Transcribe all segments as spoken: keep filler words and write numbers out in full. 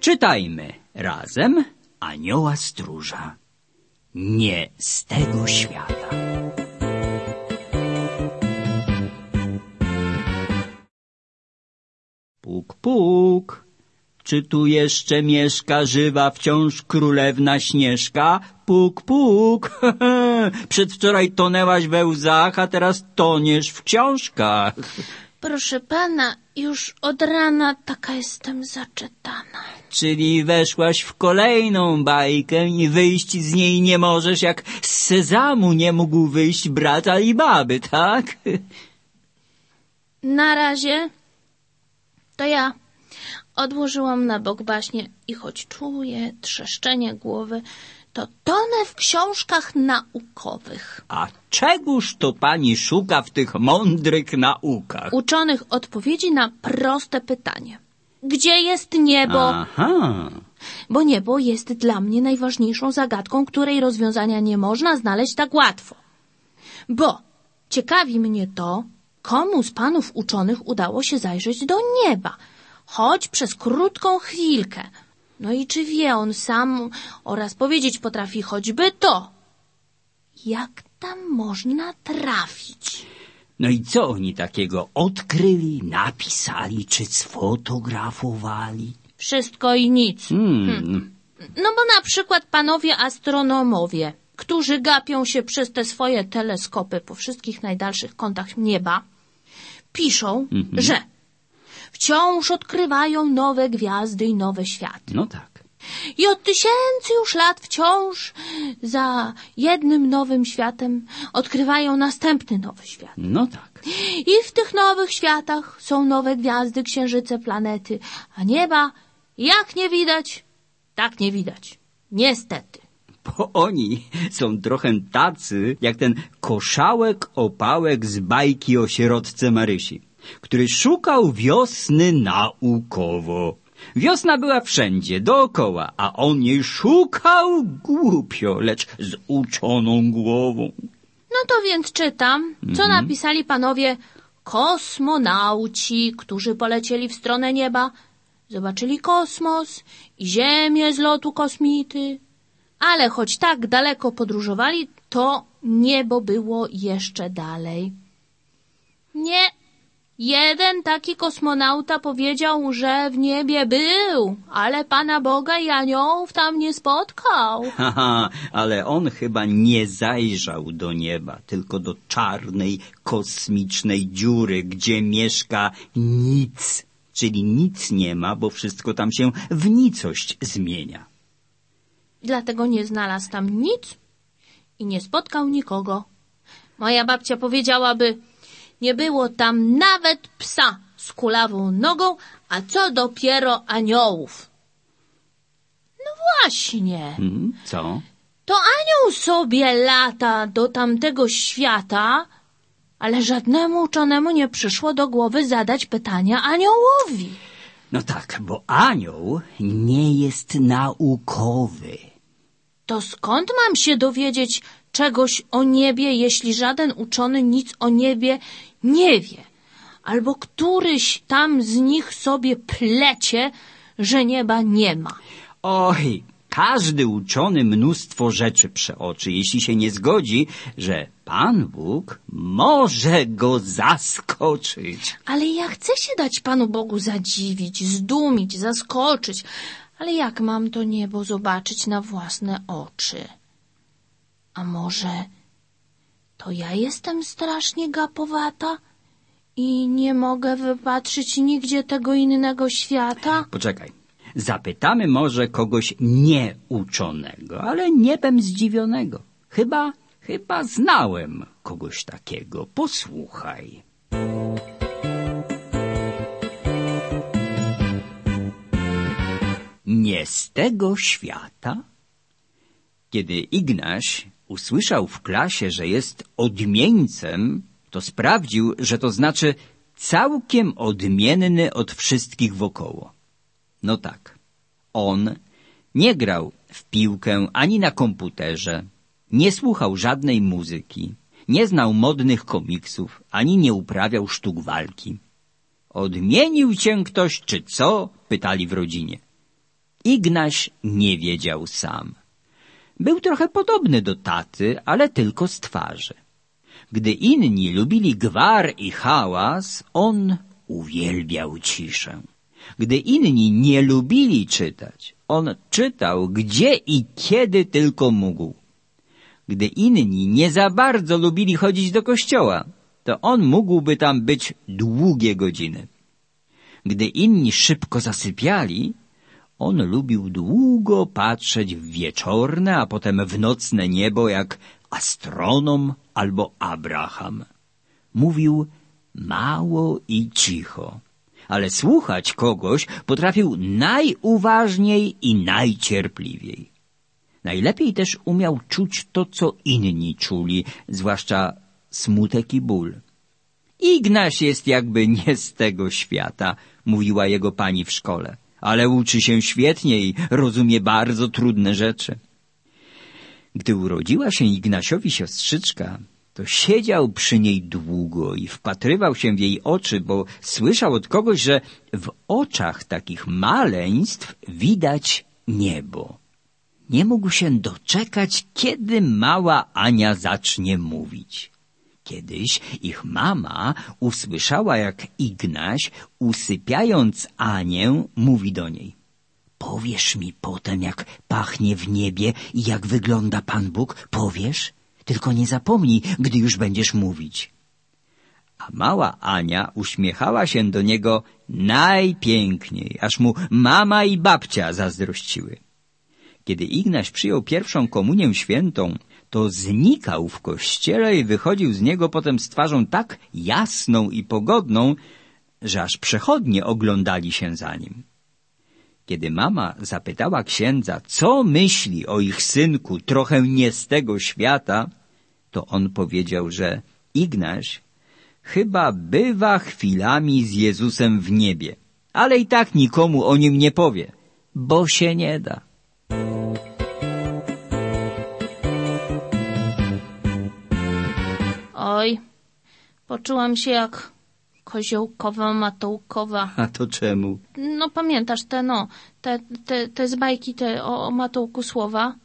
Czytajmy razem Anioła Stróża. Nie z tego świata. Puk, puk. Czy tu jeszcze mieszka żywa wciąż królewna Śnieżka? Puk, puk. Przedwczoraj tonęłaś we łzach, a teraz toniesz w książkach. Proszę pana, już od rana taka jestem zaczytana. Czyli weszłaś w kolejną bajkę i wyjść z niej nie możesz, jak z Sezamu nie mógł wyjść brat Alibaby, tak? Na razie to ja odłożyłam na bok baśnie i choć czuję trzeszczenie głowy, to tonę w książkach naukowych. A czegóż to pani szuka w tych mądrych naukach? Uczonych odpowiedzi na proste pytanie. Gdzie jest niebo? Aha. Bo niebo jest dla mnie najważniejszą zagadką, której rozwiązania nie można znaleźć tak łatwo. Bo ciekawi mnie to, komu z panów uczonych udało się zajrzeć do nieba, choć przez krótką chwilkę. No i czy wie on sam oraz powiedzieć potrafi choćby to, jak tam można trafić? No i co oni takiego odkryli, napisali czy sfotografowali? Wszystko i nic. Hmm. Hmm. No bo na przykład panowie astronomowie, którzy gapią się przez te swoje teleskopy po wszystkich najdalszych kątach nieba, piszą, Mhm. że wciąż odkrywają nowe gwiazdy i nowe światy. No tak. I od tysięcy już lat wciąż za jednym nowym światem odkrywają następny nowy świat. No tak. I w tych nowych światach są nowe gwiazdy, księżyce, planety, a nieba jak nie widać, tak nie widać. Niestety. Bo oni są trochę tacy, jak ten koszałek opałek z bajki o sierotce Marysi, który szukał wiosny naukowo. Wiosna była wszędzie, dookoła, a on jej szukał głupio, lecz z uczoną głową. No to więc czytam, co Mhm. napisali panowie kosmonauci, którzy polecieli w stronę nieba, zobaczyli kosmos i Ziemię z lotu kosmity. Ale choć tak daleko podróżowali, to niebo było jeszcze dalej. Nie, jeden taki kosmonauta powiedział, że w niebie był, ale Pana Boga i aniołów tam nie spotkał. Haha, ale on chyba nie zajrzał do nieba, tylko do czarnej, kosmicznej dziury, gdzie mieszka nic. Czyli nic nie ma, bo wszystko tam się w nicość zmienia. Dlatego nie znalazł tam nic i nie spotkał nikogo. Moja babcia powiedziałaby, nie było tam nawet psa z kulawą nogą, a co dopiero aniołów. No właśnie. Hmm, co? To anioł sobie lata do tamtego świata, ale żadnemu uczonemu nie przyszło do głowy zadać pytania aniołowi. No tak, bo anioł nie jest naukowy. To skąd mam się dowiedzieć czegoś o niebie, jeśli żaden uczony nic o niebie nie wie? Albo któryś tam z nich sobie plecie, że nieba nie ma. Oj, każdy uczony mnóstwo rzeczy przeoczy, jeśli się nie zgodzi, że Pan Bóg może go zaskoczyć. Ale ja chcę się dać Panu Bogu zadziwić, zdumić, zaskoczyć. Ale jak mam to niebo zobaczyć na własne oczy? A może to ja jestem strasznie gapowata i nie mogę wypatrzyć nigdzie tego innego świata? Poczekaj, zapytamy może kogoś nieuczonego, ale niebem zdziwionego. Chyba, chyba znałem kogoś takiego. Posłuchaj. Nie z tego świata? Kiedy Ignaś usłyszał w klasie, że jest odmieńcem, to sprawdził, że to znaczy całkiem odmienny od wszystkich wokoło. No tak, on nie grał w piłkę ani na komputerze, nie słuchał żadnej muzyki, nie znał modnych komiksów, ani nie uprawiał sztuk walki. Odmienił cię ktoś, czy co? Pytali w rodzinie. Ignaś nie wiedział sam. Był trochę podobny do taty, ale tylko z twarzy. Gdy inni lubili gwar i hałas, on uwielbiał ciszę. Gdy inni nie lubili czytać, on czytał gdzie i kiedy tylko mógł. Gdy inni nie za bardzo lubili chodzić do kościoła, to on mógłby tam być długie godziny. Gdy inni szybko zasypiali, on lubił długo patrzeć w wieczorne, a potem w nocne niebo jak astronom albo Abraham. Mówił mało i cicho, ale słuchać kogoś potrafił najuważniej i najcierpliwiej. Najlepiej też umiał czuć to, co inni czuli, zwłaszcza smutek i ból. Ignaś jest jakby nie z tego świata, mówiła jego pani w szkole, ale uczy się świetnie i rozumie bardzo trudne rzeczy. Gdy urodziła się Ignasiowi siostrzyczka, to siedział przy niej długo i wpatrywał się w jej oczy, bo słyszał od kogoś, że w oczach takich maleństw widać niebo. Nie mógł się doczekać, kiedy mała Ania zacznie mówić. Kiedyś ich mama usłyszała, jak Ignaś, usypiając Anię, mówi do niej: powiesz mi potem, jak pachnie w niebie i jak wygląda Pan Bóg? Powiesz? Tylko nie zapomnij, gdy już będziesz mówić. A mała Ania uśmiechała się do niego najpiękniej, aż mu mama i babcia zazdrościły. Kiedy Ignaś przyjął pierwszą komunię świętą, to znikał w kościele i wychodził z niego potem z twarzą tak jasną i pogodną, że aż przechodnie oglądali się za nim. Kiedy mama zapytała księdza, co myśli o ich synku trochę nie z tego świata, to on powiedział, że Ignaś chyba bywa chwilami z Jezusem w niebie, ale i tak nikomu o nim nie powie, bo się nie da. Oj, poczułam się jak koziołkowa, matołkowa. A to czemu? No pamiętasz te, no, te, te, te z bajki te o, o matołku słowa?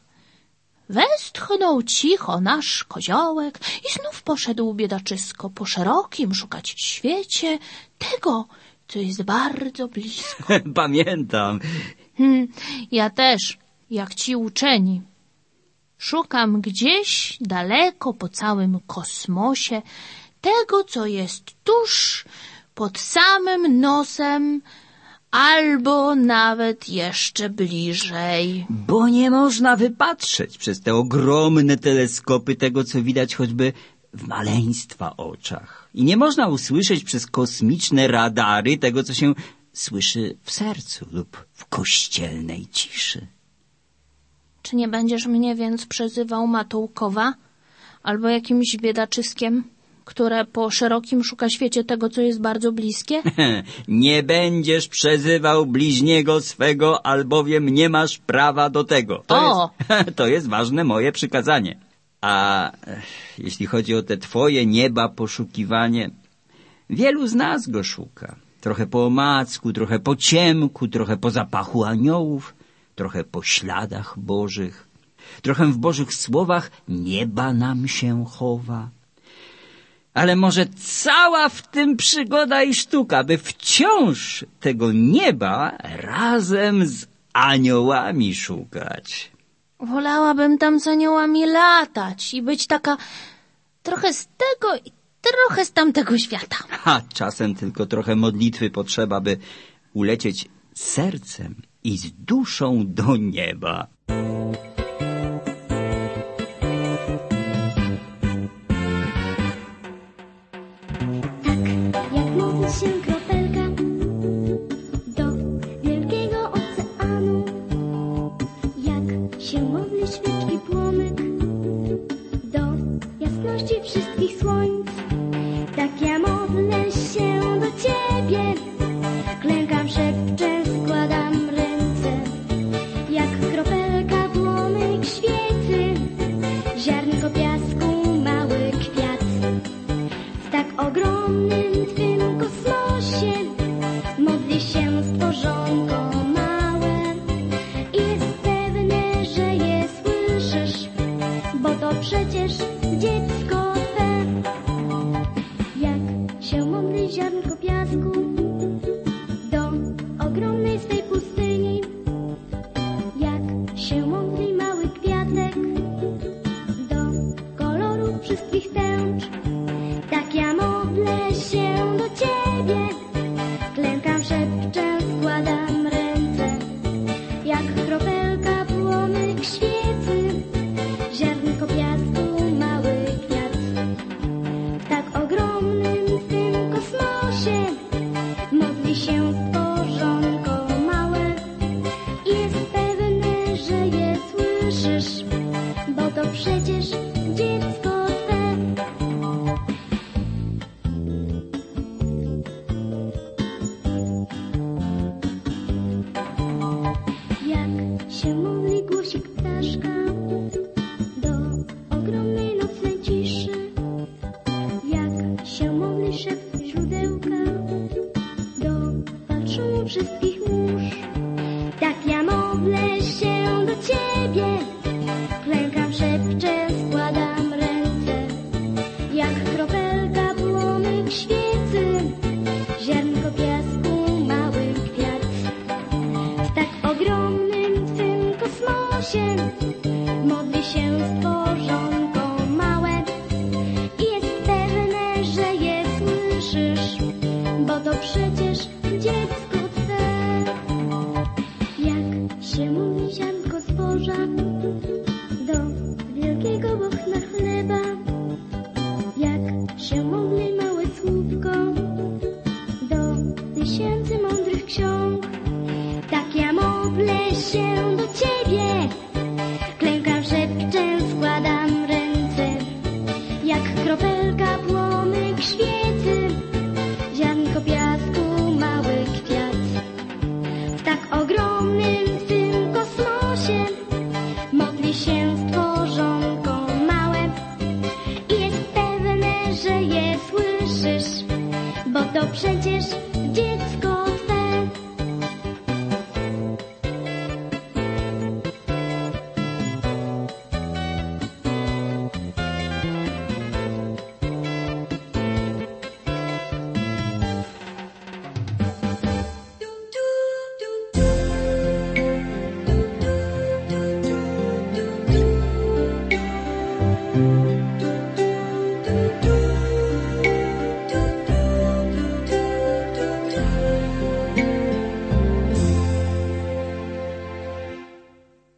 Westchnął cicho nasz koziołek i znów poszedł biedaczysko po szerokim szukać w świecie tego, co jest bardzo blisko. Pamiętam. Hmm, ja też, jak ci uczeni. Szukam gdzieś daleko po całym kosmosie tego, co jest tuż pod samym nosem, albo nawet jeszcze bliżej. Bo nie można wypatrzeć przez te ogromne teleskopy tego, co widać choćby w maleństwa oczach. I nie można usłyszeć przez kosmiczne radary tego, co się słyszy w sercu lub w kościelnej ciszy. Czy nie będziesz mnie więc przezywał Matołkowa? Albo jakimś biedaczyskiem, które po szerokim szuka świecie tego, co jest bardzo bliskie? Nie będziesz przezywał bliźniego swego, albowiem nie masz prawa do tego. To, o! Jest, to jest ważne moje przykazanie. A jeśli chodzi o te twoje nieba poszukiwanie, wielu z nas go szuka. Trochę po omacku, trochę po ciemku, trochę po zapachu aniołów, trochę po śladach bożych, trochę w bożych słowach nieba nam się chowa. Ale może cała w tym przygoda i sztuka, by wciąż tego nieba razem z aniołami szukać. Wolałabym tam z aniołami latać i być taka trochę z tego i trochę z tamtego świata. A czasem tylko trochę modlitwy potrzeba, by ulecieć sercem i z duszą do nieba. Tak jak modli się kropelka do wielkiego oceanu, jak się modli świeczki płomyk do jasności wszystkich słońc, tak ja modlę się do Ciebie, klękam, szepczę, składam ręce, jak kropelka w dłoni. się stworzonko małe. Jest pewne, że je słyszysz, bo to przecież dziecko twe. Jak się modli głosik ptaszka do ogromnej nocnej ciszy, jak się modli szep źródełka do patrzenia wszystkich mórz. Tak ja modlę się do Ciebie, klękam, szepczę, składam ręce, jak kropelka płomyk świecy, ziarnko piasku, mały kwiat. W tak ogromnym Twym kosmosie modli się stworzonko małe. I jest pewne, że je słyszysz, bo to przecież dziecko Twe. Jak się mówi ziarnko zboża do wielkiego bochna chleba, jak się modli małe słówko do tysięcy mądrych ksiąg, tak ja modlę się